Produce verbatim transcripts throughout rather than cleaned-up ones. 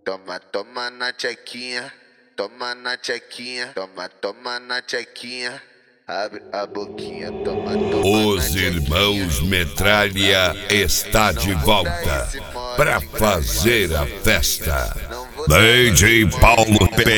toma, toma na tchequinha, toma na tchequinha, toma, toma na tchequinha, abre a boquinha, toma, toma. Os irmãos Metralha está de volta pra fazer a festa. D J Paulo P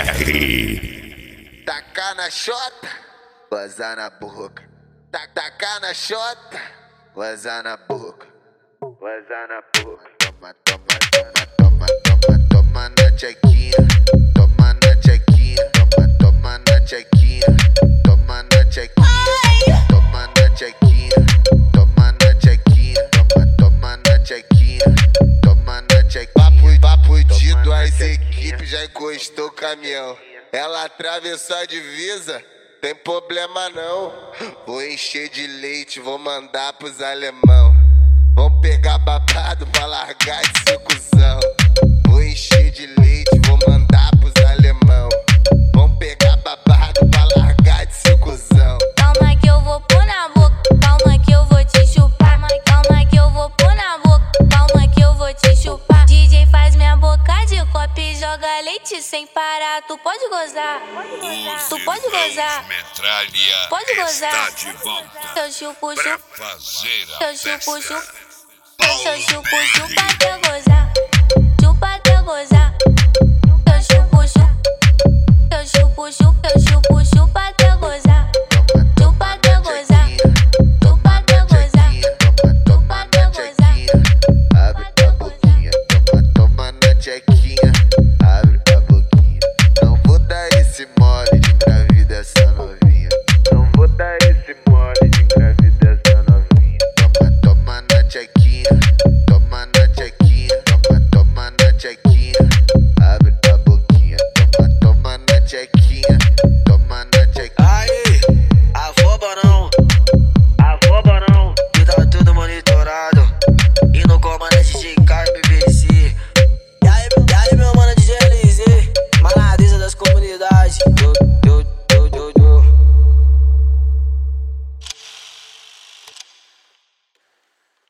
R. Tacar na chota, vazar na boca. Tacar na chota, vazar na boca. Vazar na boca. Toma, toma, toma, toma, toma, toma na tchequinha. Toma na tchequinha. Toma, toma na tchequinha. Toma na tchequinha. Toma na tchequinha. Toma na tchequinha. Toma, toma na tchequinha. Toma na tchequinha. Papo, papo de duas equipes, já encostou o caminhão. Ela atravessou a divisa, tem problema não. Vou encher de leite, vou mandar pros alemão. Vão pegar babado pra largar esse cuzão. Vou encher de leite, vou mandar pros alemão. Vão pegar babado pra largar esse cuzão. Calma que eu vou pôr na boca, calma que eu vou te chupar. Calma que eu vou pôr na boca, calma que eu vou te chupar. D J faz minha boca de copo e joga leite sem parar. Tu pode gozar, Os tu pode irmãos gozar, Metralha pode gozar. está de volta Eu chupo, pra chupo, fazer a eu chupo, festa. chupo. Eu chupo, chupa até gozar, chupa até gozar. Eu chupo, chupo, eu chupo, chupo, eu chupo, chupa até gozar, chupa até gozar, chupa até gozar, chupa até gozar. Abre a boquinha, toma, toma na tchequinha. Abre a boquinha. Não vou dar esse mole de engravidar essa novinha. Não vou dar esse mole de engravidar essa novinha. Toma, toma na tchequinha. Toma na tchequinha. Toma, toma na tchequinha.